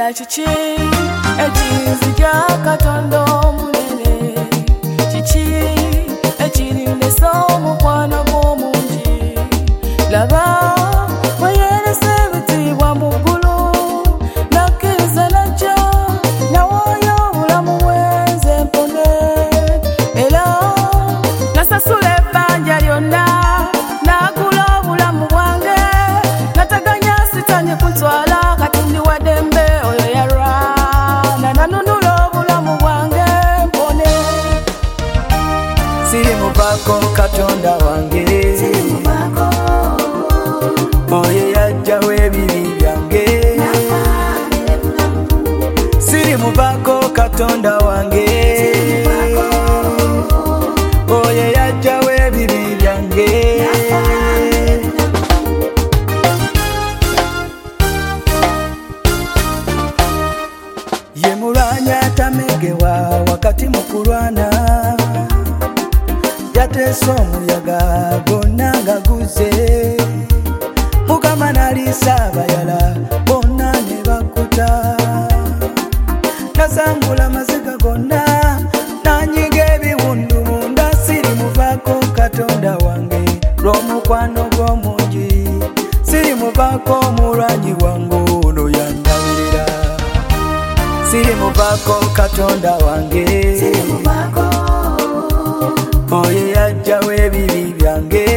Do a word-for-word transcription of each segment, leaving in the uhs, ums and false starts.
Ddala kiki ekinzigya Katonda omunene? Kiki ekirindesa omukwano gw'omungi? Laba weyeresa ebitiibwa mu ggulu, nakkiriza najja nawaayo obulamu bwenze mpone, era nasasula ebbanja lyonna, n'agula obulamu bwange, nataganya sitanye kuntwala Katonda wa ddembe oyo yarwana, nanunula obulamu bwange mpone. Sirimuvaako Katonda wange, oyo yajjawo ebibi byange. Sirimuvaako Katonda wange, oyo yajjawo ebibi byange. Ye mulwanyi atamegewa wakati mu kulwana, yateesa omuyaga gonna nga guze, Mukama n'aliisa abayala bonna ne bakuta. Nasangula amaziga gonna n'anyiga ebiwundu munda. Sirimuvaako Katonda wange lw'omukwano gw'omungi, sirimuvaako omulwanyi wange ono yandabirira. Sirimuvaako Katonda wange, oyo yajjawo ebibi byange.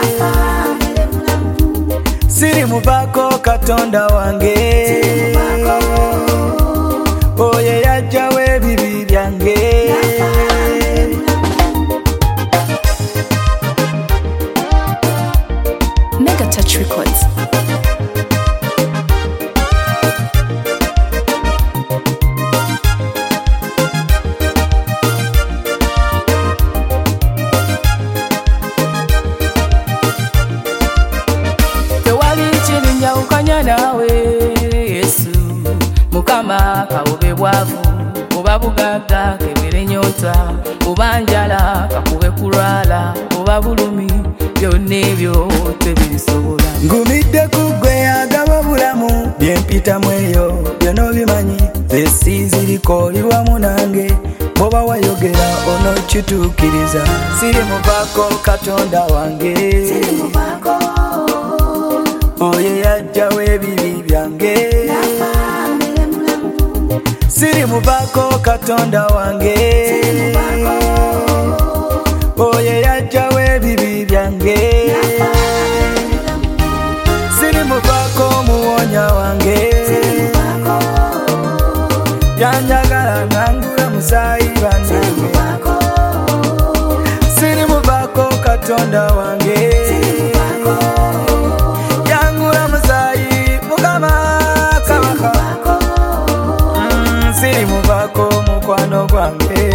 Sirimuvaako Katonda wange, oyo yajjawo ebibi byange. Mega Touch Records. Ukanya nawe Yesu, Mukama kawube bwavu, oba bugagga kebere nyota, oba njala kakube kulwala, oba bulumi byonna ebyo tebisobola. Ngumidde ku ggwe agaba bulamu, byempitamu eyo byonna obimanyi. Zesi ziriko oli wamu nange, bw'oba wayogera onokituukiriza. Sirimuvaako Katonda wange, oyo yajjawo ebibi byange. Sirimuvaako Katonda wange, oyo yajjawo ebibi byange. Sirimuvaako omuwonya wange, yanjagala nangula musaayi bannange. Sirimuvaako Katonda wange, yangula musaayi Mukama Kabaka. Sirimuvaako mukwano gwange,